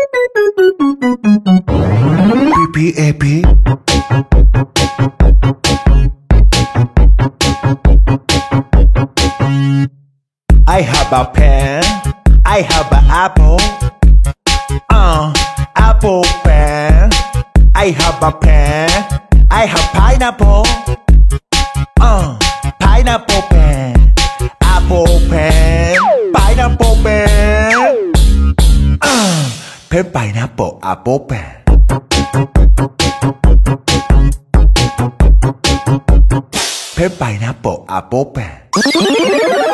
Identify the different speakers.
Speaker 1: PPAP. I have a pen, I have an apple, apple pen. I have a pen, I have pineapple, pineapple pen, apple pen, pineapple pen, pen pineapple apple pen. Pen pineapple apple pen.